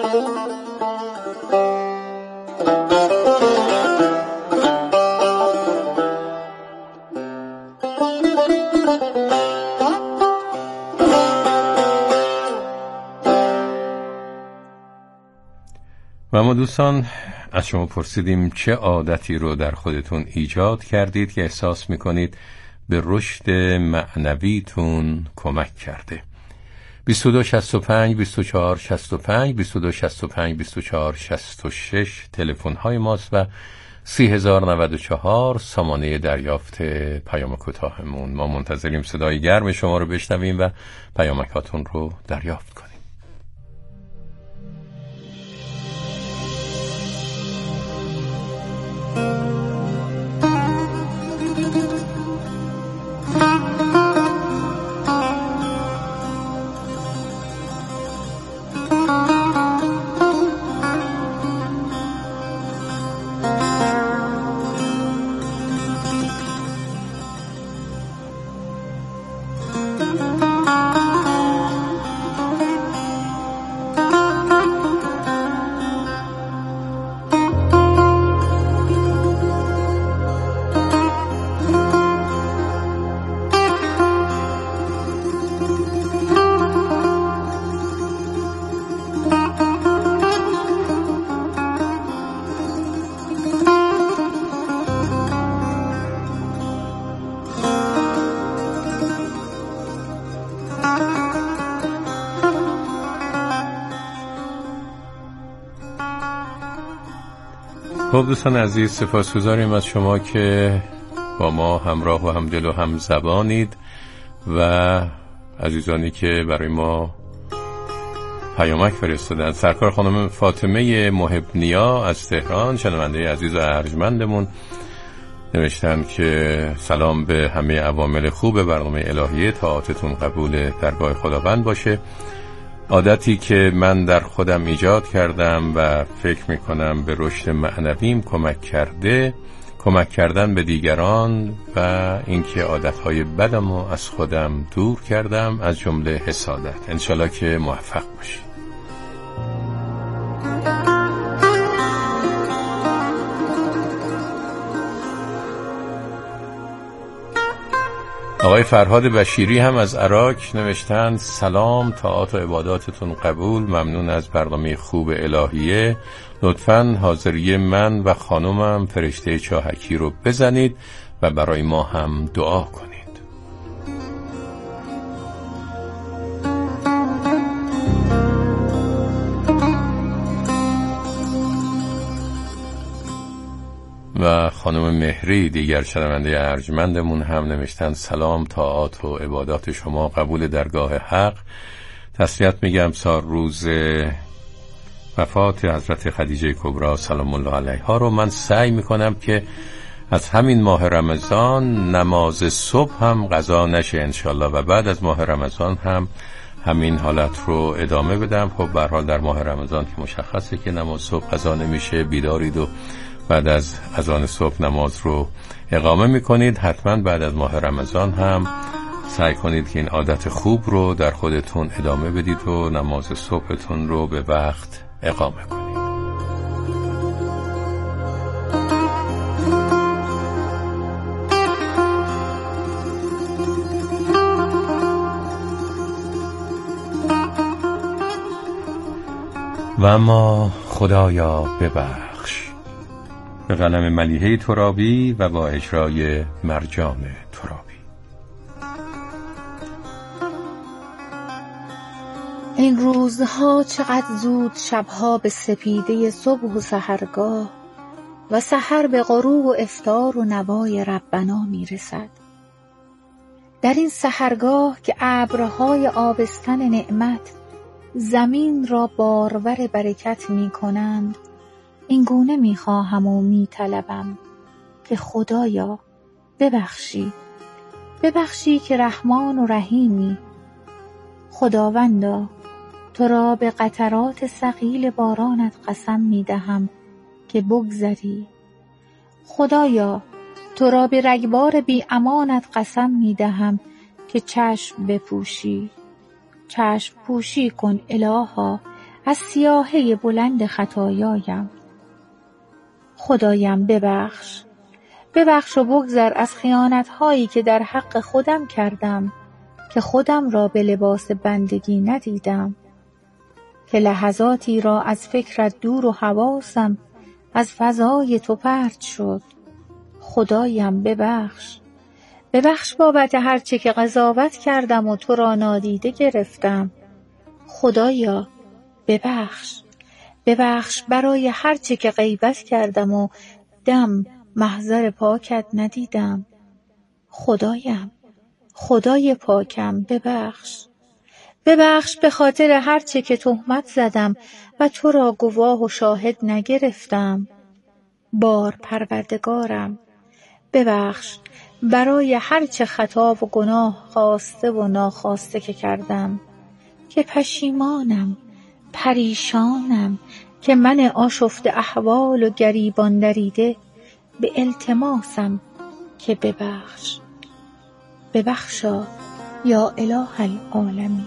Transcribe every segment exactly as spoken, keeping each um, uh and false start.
و ما دوستان از شما پرسیدیم چه عادتی رو در خودتون ایجاد کردید که احساس میکنید به رشد معنویتون کمک کرده. بیست و دو شصت و پنج بیست و چهار شصت و پنج بیست و دو شصت و پنج بیست و چهار شصت و شش تلفن های ماست و سی هزار و نود و چهار سامانه دریافت پیام کوتاهمون. ما منتظریم صدای گرم شما رو بشنویم و پیامکاتون رو دریافت کنیم. خب دوستان عزیز، سپاسگزاریم از شما که با ما همراه و همدل و هم زبانید و عزیزانی که برای ما پیامک فرستادن. سرکار خانم فاطمه محب نیا از تهران، شنونده عزیز و ارجمندمون، نوشتن که سلام به همه عوامل خوب برنامه الهیه، طاعتتون قبول درگاه خداوند باشه. عادتی که من در خودم ایجاد کردم و فکر میکنم به رشد معنویم کمک کرده، کمک کردن به دیگران و اینکه عادتهای بدم رو از خودم دور کردم، از جمله حسادت. انشالله که موفق باشید. آقای فرهاد بشیری هم از عراق نوشتن سلام، طاعات و عباداتتون قبول، ممنون از برنامه خوب الهیه. لطفاً حاضری من و خانومم فرشته چاهکی رو بزنید و برای ما هم دعا کنید. و خانم مهری دیگر شنونده ارجمندمون هم نوشتن سلام، طاعات و عبادات شما قبول درگاه حق. تسلیت میگم سال روز وفات حضرت خدیجه کبری سلام الله علیها رو من سعی میکنم که از همین ماه رمضان نماز صبح هم قضا نشه انشالله و بعد از ماه رمضان هم همین حالت رو ادامه بدم. خب به هر حال در ماه رمضان که مشخصه که نماز صبح قضا نمیشه، بیدارید و بعد از اذان صبح نماز رو اقامه میکنید. حتما بعد از ماه رمضان هم سعی کنید که این عادت خوب رو در خودتون ادامه بدید و نماز صبحتون رو به وقت اقامه کنید. و اما خدایا ببخش، به قلم ملیحه ترابی و با اجرای مرجان ترابی. این روزها چقدر زود شبها به سپیده صبح و سحرگاه و سحر به غروب و افطار و نوای ربنا میرسد. در این سحرگاه که ابرهای آبستن نعمت زمین را بارور برکت می کنند، این گونه می خواهم و می طلبم که خدایا ببخشی، ببخشی که رحمان و رحیمی. خداوندا تو را به قطرات ثقیل بارانت قسم می دهم که بگذری. خدایا تو را به رگبار بی امانت قسم می دهم که چشم بپوشی. چشم پوشی کن الها از سیاهه بلند خطایایم. خدایم ببخش، ببخش و بگذر از خیانت‌هایی که در حق خودم کردم، که خودم را به لباس بندگی ندیدم، که لحظاتی را از فکرت دور و حواسم از فضای تو پرت شد. خدایم ببخش، ببخش بابت هر چه که قضاوت کردم و تو را نادیده گرفتم. خدایا ببخش، ببخش برای هر چه که غیبت کردم و دم محضر پاکت ندیدم. خدایم، خدای پاکم ببخش، ببخش به خاطر هر چه که تهمت زدم و تو را گواه و شاهد نگرفتم. بار پروردگارم ببخش برای هر چه خطا و گناه خواسته و ناخواسته که کردم، که پشیمانم، پریشانم، که من آشفته احوال و گریبان دریده به التماسم که ببخش. ببخشا یا اله العالمین.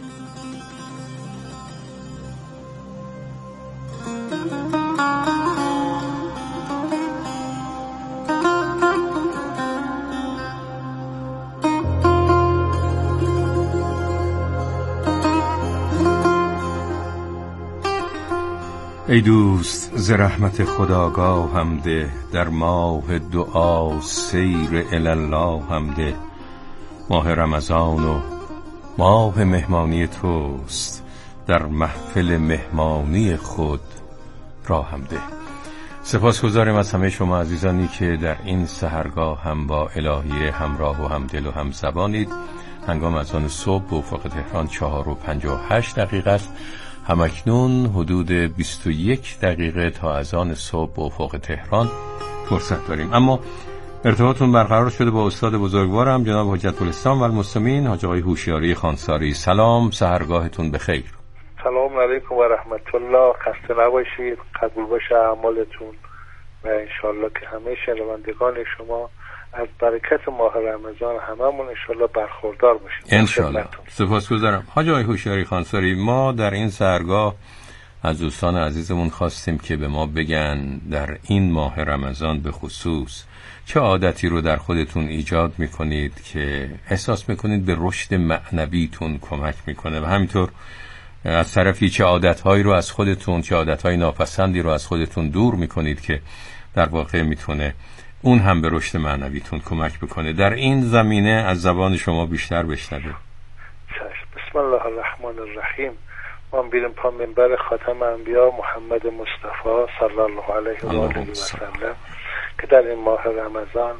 ای دوست ز رحمت خداگاه هم ده، در ماه دعا سیر الله هم ده. ماه رمضان و ماه مهمانی توست، در محفل مهمانی خود راه هم ده. سپاسگزارم از همه شما عزیزانی که در این سحرگاه هم با الهیه همراه و همدل و هم زبانید. هنگام اذان صبح به افق تهران چهار و پنجاه و هشت دقیقه است. همکنون حدود بیست و یک دقیقه تا اذان صبح به افق تهران فرصت داریم. اما ارتباطتون برقرار شده با استاد بزرگوارم جناب حجت الاسلام و المسلمین حاج آقای هوشیاری خانساری. سلام، سحرگاهتون بخیر. سلام علیکم و رحمت الله. خسته نباشید، قبول باشه اعمالتون و انشالله که همه شنوندگان شما از برکت ماه رمضان هممون انشالله برخوردار باشیم انشالله. سپاسگزارم. حاج آقای هوشیاری خانساری، ما در این سحرگاه از دوستان عزیزمون خواستیم که به ما بگن در این ماه رمضان به خصوص چه عادتی رو در خودتون ایجاد میکنید که احساس میکنید به رشد معنویتون کمک میکنه، و همینطور از طرفی چه عادتهایی رو از خودتون، چه عادتهای ناپسندی رو از خودتون دور میکنید که در واقع میتونه اون هم به رشد معنویتون کمک بکنه. در این زمینه از زبان شما بیشتر بشنویم. بسم الله الرحمن الرحیم. ما بیریم پا منبر خاتم انبیا محمد مصطفی صلی الله علیه و آله و سلم که در این ماه رمضان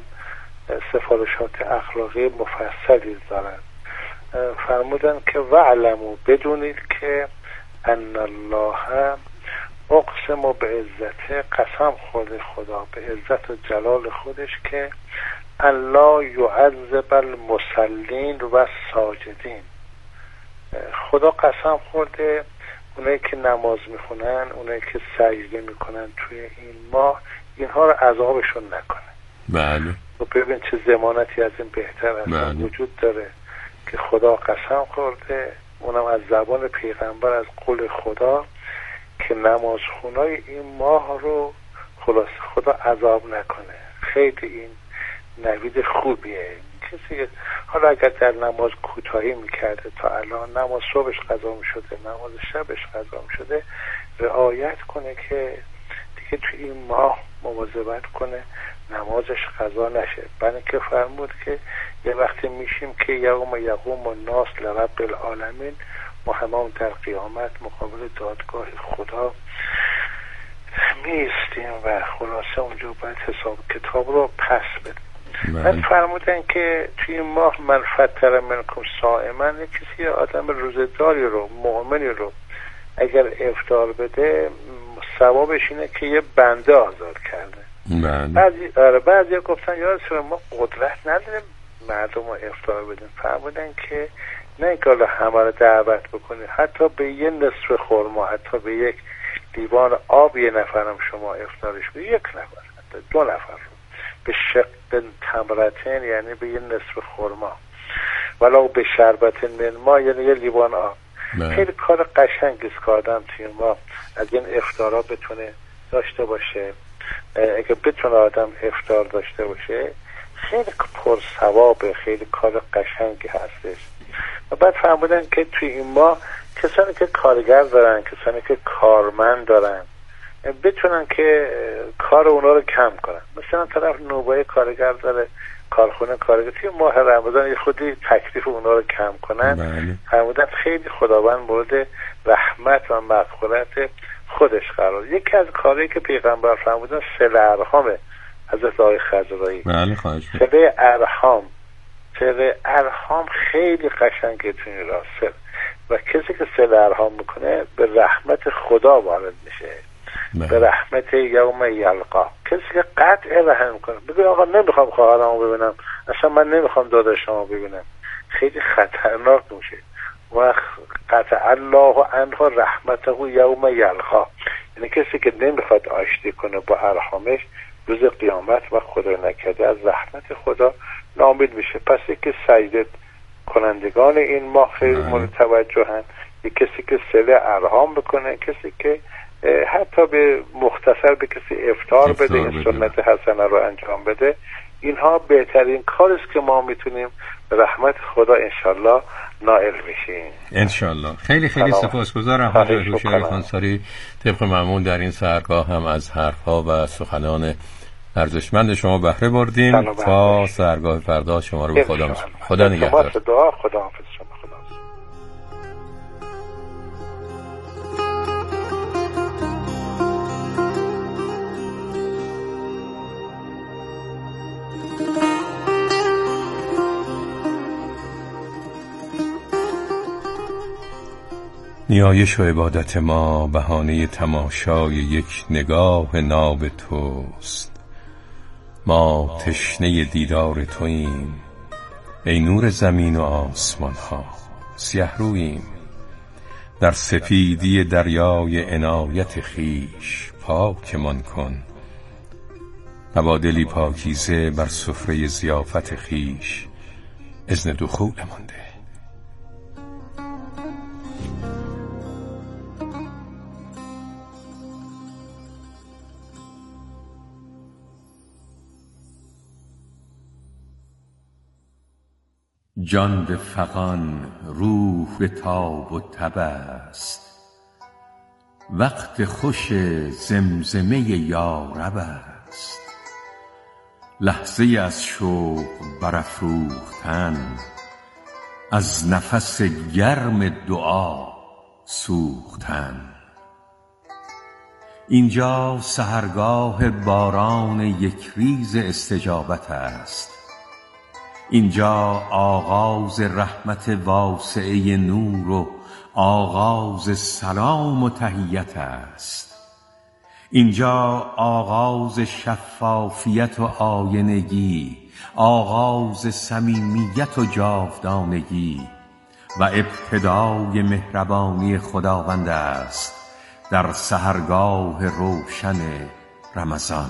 سفارشات اخلاقی مفصلی دارند. فرمودن که وعلموا، بدونید که ان الله اقسم به عزته، قسم خورده خدا به عزت و جلال خودش که الله یعذب المصلین و ساجدین. خدا قسم خورده اونایی که نماز میخونن، اونایی که سجده میکنن توی این ماه، اینها رو عذابشون نکنه. بله. و ببین چه ضمانتی از این بهتر است بله. وجود داره که خدا قسم خورده، اونم از زبان پیغمبر، از قول خدا، که نماز خونای این ماه رو خلاص خدا عذاب نکنه. خیلی این نوید خوبیه. کسی حالا اگر در نماز کوتاهی میکرده تا الان، نماز صبحش قضا میشده، نماز شبش قضا میشده، رعایت کنه که دیگه تو این ماه مواظبت کنه نمازش قضا نشه. برای که فرمود که یه وقتی میشیم که یوم یقوم الناس لرب العالمین، ما همون در قیامت مقابل دادگاه خدا میستیم و خلاصه اونجا باید حساب کتاب رو پس بدیم. بعد فرمودن که توی این ماه من فتر منکم صائما، کسی آدم روزداری رو، مؤمنی رو اگر افطار بده، ثوابش اینه که یه بنده آزاد کرده. بعضی آره بعضی گفتن یا رسول ما قدرت نداریم مردم رو افطار بدیم. فرمودن که نه اینکه حالا همه رو دعوت بکنید، حتی به یه نصف خرما، حتی به یک لیوان آب یه نفرم شما افطارش بدید، یک نفر، حتی دو نفر رو به شق تمرتین، یعنی به یه نصف خرما، ولو به شربت من ما، یعنی یه لیوان آب. نه. خیلی کار قشنگی است که آدم توی ما از این افطارا بتونه داشته باشه. اگه بتونه آدم افطار داشته باشه خیلی پر ثوابه، خیلی کار قشنگی هستش. و بعد فهمیدن که توی این ما کسانی که کارگر دارن، کسانی که کارمند دارن، بتونن که کار اونا رو کم کنن. مثلا طرف نوبای کارگر داره، کارخونه کارگر، توی ماه رمضان یه خودی تکلیف اونا رو کم کنن. فرمودن خیلی خداوند مورد رحمت و مغفرت خودش قرار. یکی از کاری که پیغمبر فرمودن صله ارحامه. حضرت آقای خضرایی، بله خواهش صله ارحام، صله ارحام خیلی قشنگه توی این راست. و کسی که صله ارحام میکنه به رحمت خدا وارد میشه، به رحمت یوم یلقا. کسی که قطع رحم میکنه، بگه آقا نمیخوام خواهرامو ببینم، اصلا من نمیخوام داداشمو ببینم، خیلی خطرناک میشه. و قطع الله عنه رحمته یوم یلقا، یعنی کسی که نمیخواد آشتی کنه با ارحامش روز قیامت و خدا نکرده از رحمت خدا ناامید میشه. پس یکی سجده کنندگان این ماه خیلی مورد توجهن، یک کسی که صله ارحام بکنه، کسی که حتی به مختصر به کسی افطار بده، این سنت حسنه رو انجام بده. اینها بهترین کاری است که ما میتونیم به رحمت خدا انشالله نائل بشیم انشالله. خیلی خیلی سپاسگزارم حضرت هوشیار خانساری. طبق معمول در این سحرگاه هم از حرفها و سخنان ارزشمند شما بهره بردیم. تا سحرگاه فردا شما رو به خدا میسپارم. خدا نگهدار. دعا خدا حافظ شما. خدا نیایش و عبادت ما بهانه تماشای یک نگاه ناب توست. ما تشنه دیدار توییم ای نور زمین و آسمان ها. سیه روییم در سپیدی دریای عنایت خیش. پاکمان کن نوادلی پاکیزه بر سفره ضیافت خیش. اذن دخولمان ده. جان به فغان روح به تاب و تب است. وقت خوش زمزمه یارب است. لحظه از شوق برافروختن، از نفس گرم دعا سوختن. اینجا سحرگاه باران یک ریز استجابت است. اینجا آغاز رحمت واسعه نور و آغاز سلام و تحیت است. اینجا آغاز شفافیت و آینگی، آغاز صمیمیت و جاودانگی و ابتدای مهربانی خداوند است در سحرگاه روشن رمضان.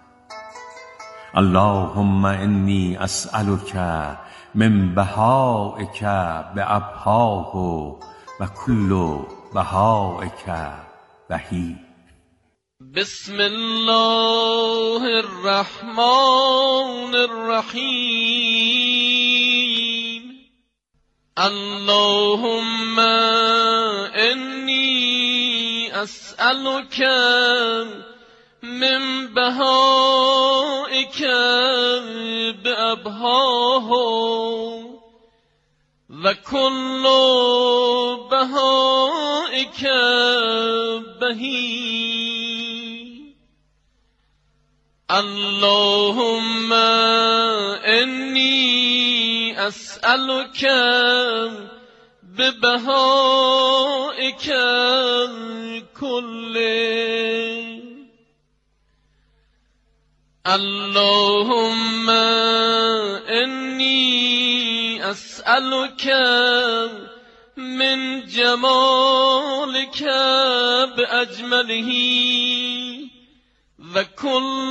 اللهم انی اسألک من بهائک بأبهاه و کل بهائک بهی. بسم الله الرحمن الرحیم. اللهم انی اسألک من بهائک بأبهاه و کل بهائک بهی. اللهم انی اسألک ببهائک کله. اللهم انی اسألک من جمالک باجمله و کل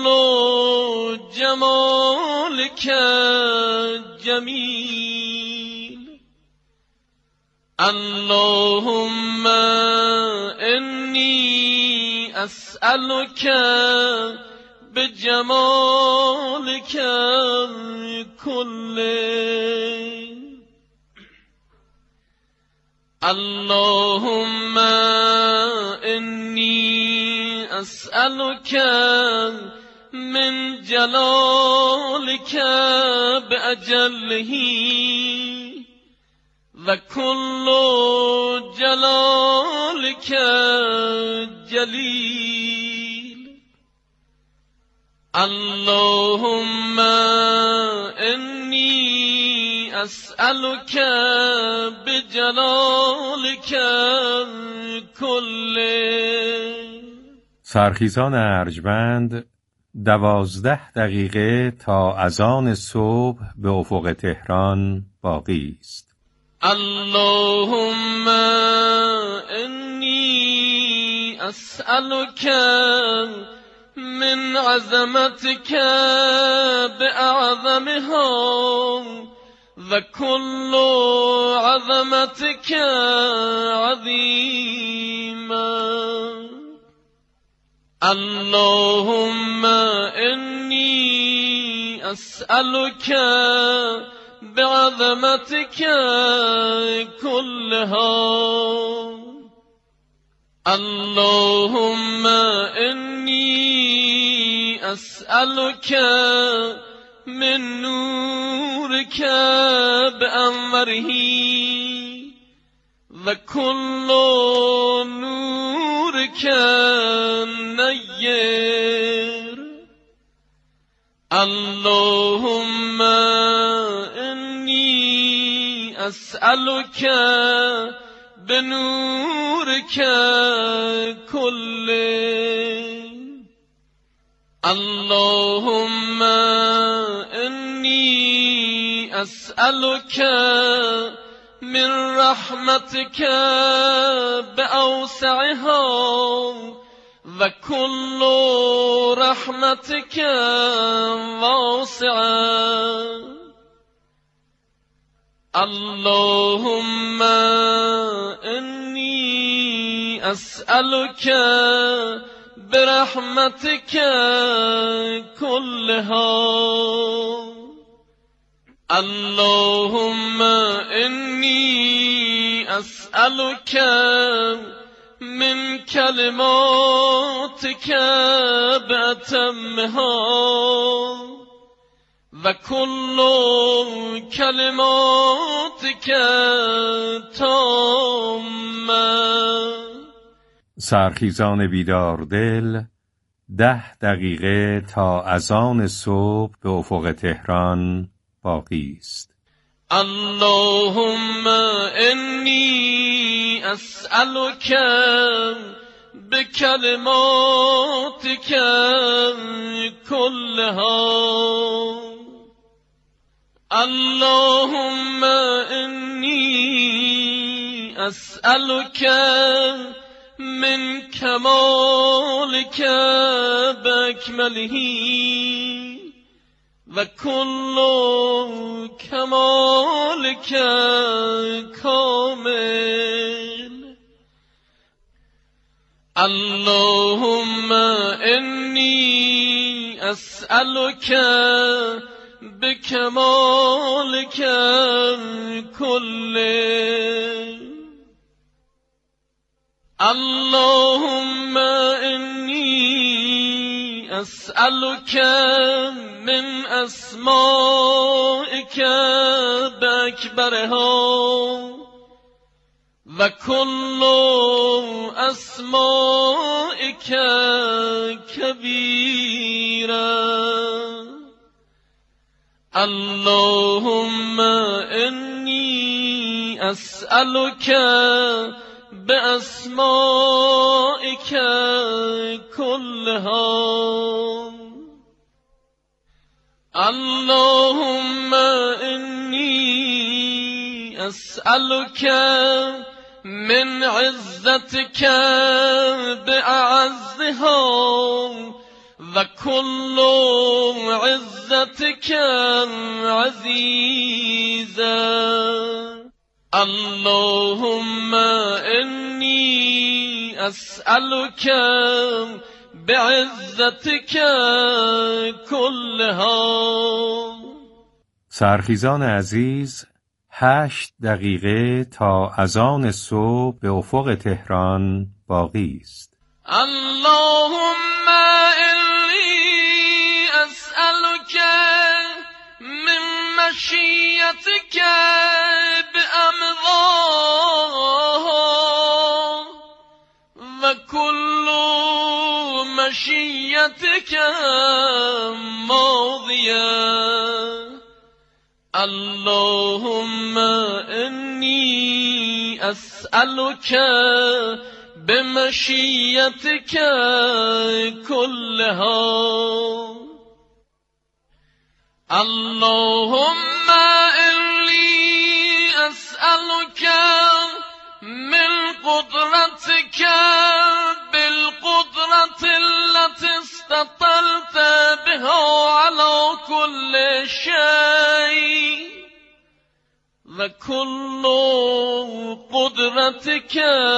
جمالک جمیل. اللهم إني أسألك بجمالك كله اللهم إني أسألك من جلالك بأجله وكل جلالك جليل اللهم إني أسألك بجلالك كله. سرخیزان ارجمند دوازده دقیقه تا اذان صبح به افق تهران باقی است. اللهم إني أسألك من عظمتك بأعظمها وكل عظمتك عظيما اللهم إني أسألك بعظمتك كلها اللهم إني أسألك من نورك بأنوره وكل نورك نير اللهم إني أسألك بنورك كله اللهم إني أسألك من رحمتك بأوسعها وكل رحمتك واسعة اللهم إني أسألك برحمتك كلها اللهم إني أسألك من كلماتك بأتمها وكل كلماتك تامة. سرخیزان بیدار دل ده دقیقه تا اذان صبح به افق تهران باقی است. اللهم إني أسألك بكلماتك كلها اللهم إني أسألك من كمالك بأكمله وكل كمالك كامل اللهم إني أسألك بكمالك كله اللهم إني أسألك من أسمائك بأكبرها وكل أسمائك كبيرا اللهم إني أسألك بأسمائك كلها اللهم إني أسألك من عزتك بأعزها وكل عزتك عزيزا اللهم إني أسألك بعزتك كلها. سرخیزان عزیز، هشت دقیقه تا اذان صبح به افق تهران باقی است. اللهم إني أسألك من مشيئتك بأمضاها وكل مشيئتك ماضية. اللهم إني أسألك بمشيئتك كلها. اللهم إني أسألك من قدرتك بالقدرة التي استطلت بها على كل شيء وكل قدرتك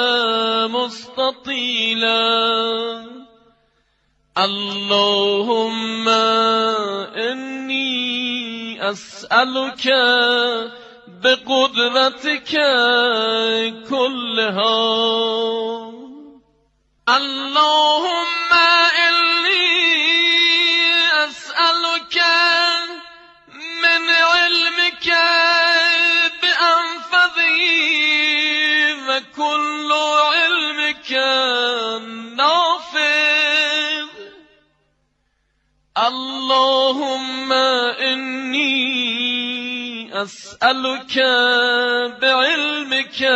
مستطيلا. اللهم إني أسألك بقدرتك كلها. اللهم إني أسألك من علمك بأنفذه وكل علمك نافذ. اللهم إني أسألك بعلمك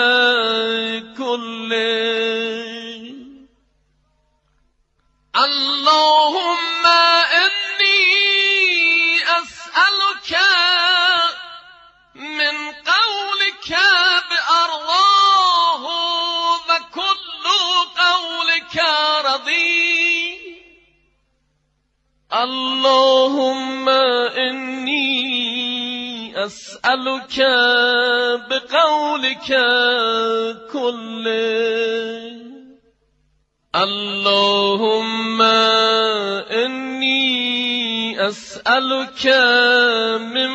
كله. اللهم إني أسألك من قولك بأرضاه وكل قولك رضي. اللهم إني أسألك بقولك كله. اللهم إني أسألك من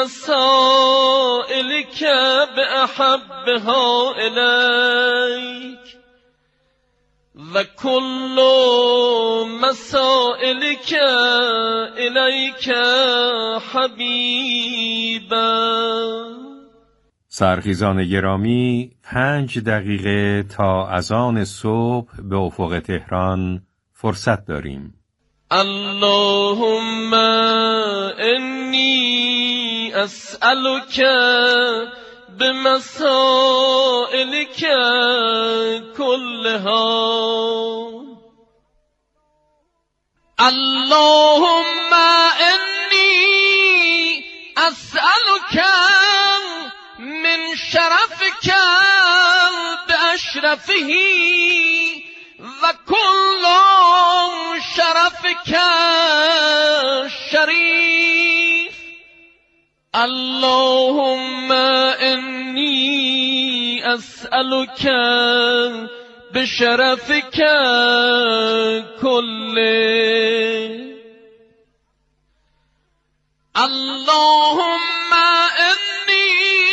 مسائلك بأحبها إليك وكل مسائلك إليك حبيبا. سرخیزان گرامی، پنج دقیقه تا اذان صبح به افق تهران فرصت داریم. اللهم إني أسألك بمسائلك كلها. اللهم إني أسألك من شرفك بأشرفه وكل شرفك شريف. اللهم إني أسألك بشرفك كله. اللهم إني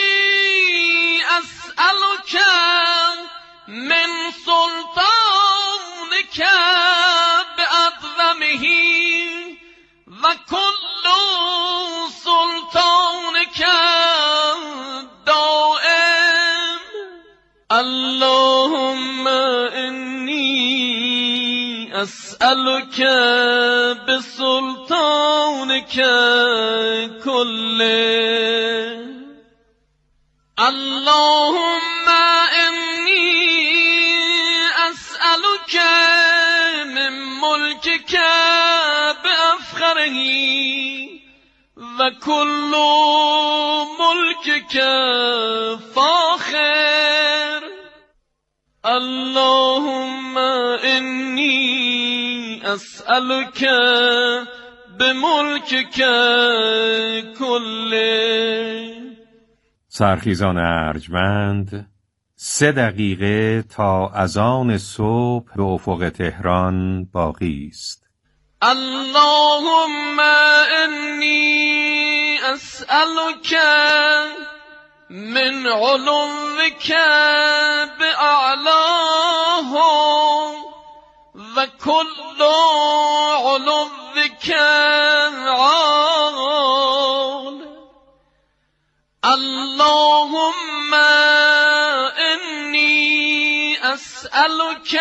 أسألك من سلطانك بأعظمه وكل سلطانك دائم. اللهم إني أسألك بسلطانك كله. اللهم إني أسألك من ملكك بأفخره وكل ملكك فاخر. اللهم إني أسألك بملكك كله. سرخیزان ارجمند، سه دقیقه تا اذان صبح به افق تهران باقی است. اللهم انی اسألک من علوک باعلاه و کل علوک عال. اللهم انی اسألک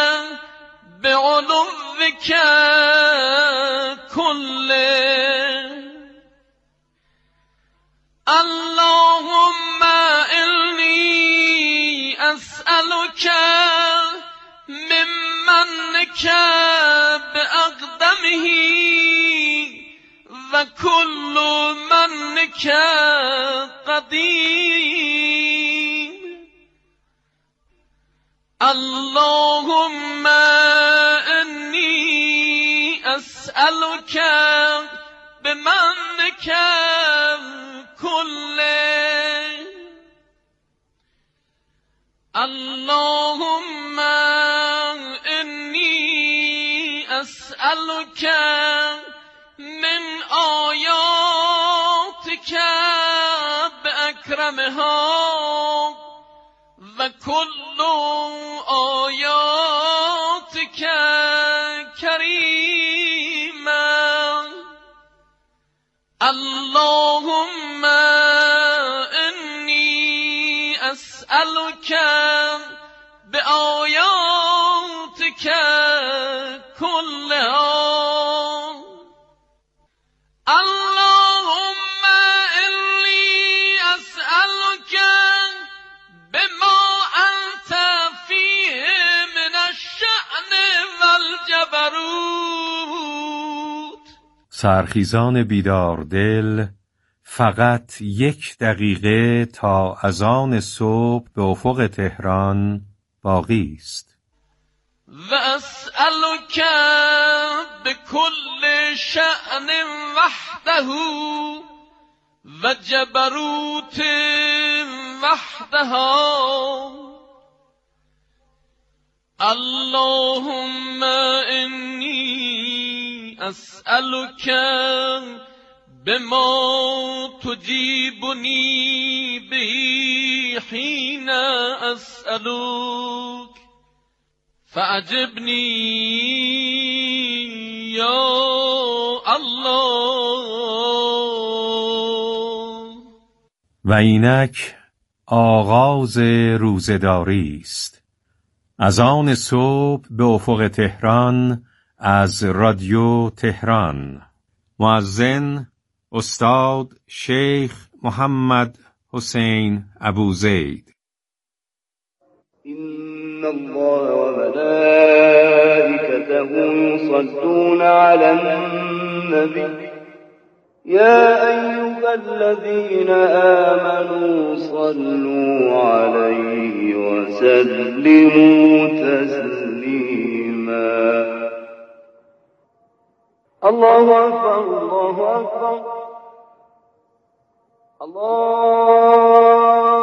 بعلوک کله. اللهم انی اسألک ممنک باقدمه و کل منک قدیم. اللهم انی اسألک بمنک کله. اللهم انی اسألک من آیاتک باکرمها و کل آیاتک کریما. اللهم انی اسألک بآیاتک کلها. اللهم انی اسألک بما انت فیه من الشأن والجبروت. سرخیزان بیدار دل، فقط یک دقیقه تا اذان صبح به افق تهران باقی است. و اسألک بكل شأن وحده و جبروت وحدها. اللهم انی اسألک بما تجیبنی به حین اسألک فعجبنی یا الله. و اینک آغاز روزه‌داری است. اذان صبح به افق تهران از رادیو تهران. مؤذن استاد شیخ محمد حسین ابوزید. إن الله وملائكته يصلون على النبي يا أيها الذين آمنوا صلوا عليه وسلموا تسليما. الله أكبر الله أكبر الله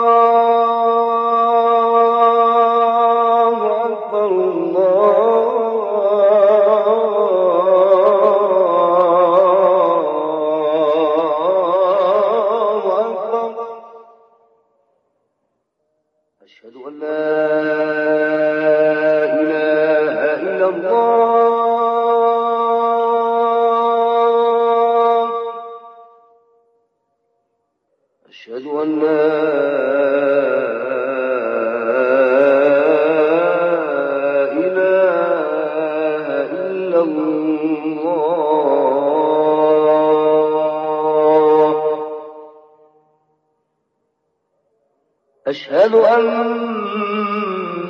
أشهد أن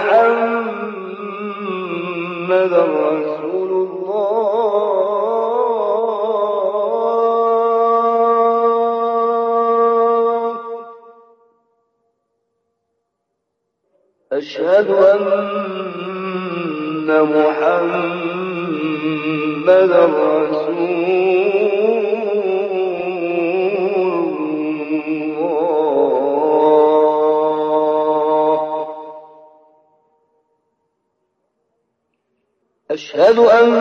محمد رسول الله. أشهد أن محمد رسول الله. أشهد أن